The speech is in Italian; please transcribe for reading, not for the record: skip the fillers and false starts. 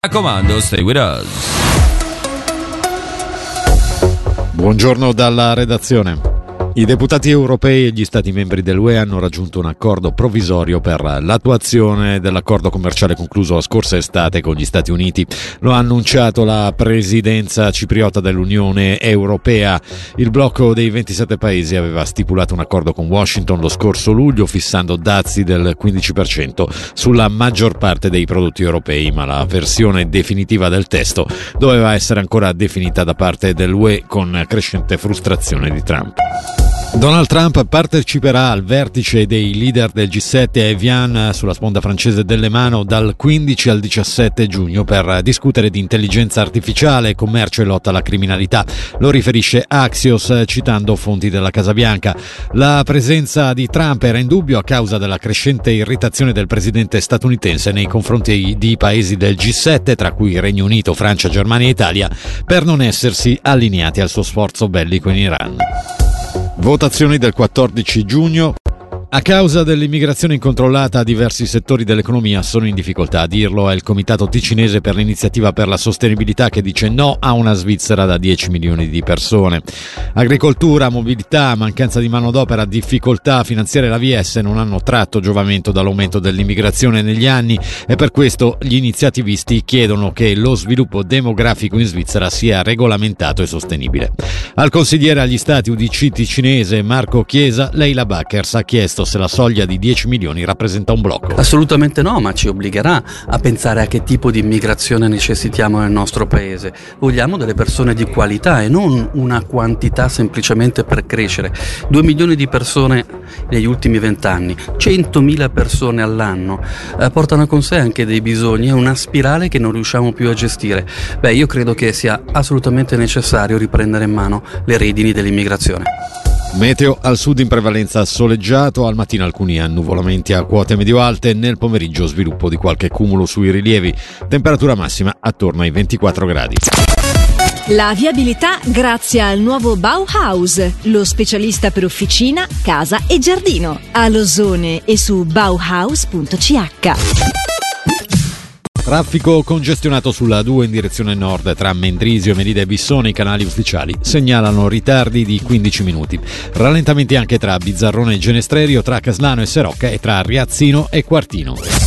Raccomando, stay with us. Buongiorno dalla redazione. I deputati europei e gli stati membri dell'UE hanno raggiunto un accordo provvisorio per l'attuazione dell'accordo commerciale concluso la scorsa estate con gli Stati Uniti. Lo ha annunciato la presidenza cipriota dell'Unione Europea. Il blocco dei 27 paesi aveva stipulato un accordo con Washington lo scorso luglio, fissando dazi del 15% sulla maggior parte dei prodotti europei, ma la versione definitiva del testo doveva essere ancora definita da parte dell'UE, con crescente frustrazione di Trump. Donald Trump parteciperà al vertice dei leader del G7 a Evian, sulla sponda francese del Lemano, dal 15 al 17 giugno per discutere di intelligenza artificiale, commercio e lotta alla criminalità. Lo riferisce Axios citando fonti della Casa Bianca. La presenza di Trump era in dubbio a causa della crescente irritazione del presidente statunitense nei confronti di paesi del G7, tra cui Regno Unito, Francia, Germania e Italia, per non essersi allineati al suo sforzo bellico in Iran. Votazioni del 14 giugno. A causa dell'immigrazione incontrollata, diversi settori dell'economia sono in difficoltà. A dirlo è il Comitato Ticinese per l'Iniziativa per la Sostenibilità, che dice no a una Svizzera da 10 milioni di persone. Agricoltura, mobilità, mancanza di manodopera, difficoltà a finanziare l'AVS non hanno tratto giovamento dall'aumento dell'immigrazione negli anni, e per questo gli iniziativisti chiedono che lo sviluppo demografico in Svizzera sia regolamentato e sostenibile. Al consigliere agli Stati UDC ticinese Marco Chiesa, Leila Backers ha chiesto se la soglia di 10 milioni rappresenta un blocco. Assolutamente no, ma ci obbligherà a pensare a che tipo di immigrazione necessitiamo nel nostro paese. Vogliamo delle persone di qualità e non una quantità semplicemente per crescere. 2 milioni di persone negli ultimi 20 anni, 100.000 persone all'anno, portano con sé anche dei bisogni e una spirale che non riusciamo più a gestire. Io credo che sia assolutamente necessario riprendere in mano le redini dell'immigrazione. Meteo: al sud in prevalenza soleggiato, al mattino alcuni annuvolamenti a quote medio-alte, nel pomeriggio sviluppo di qualche cumulo sui rilievi, temperatura massima attorno ai 24 gradi. La viabilità grazie al nuovo Bauhaus, lo specialista per officina, casa e giardino, a Losone e su bauhaus.ch. Traffico congestionato sulla 2 in direzione nord tra Mendrisio, Melide e Bissone. I canali ufficiali segnalano ritardi di 15 minuti. Rallentamenti anche tra Bizzarrone e Genestrerio, tra Caslano e Serocca e tra Riazzino e Quartino.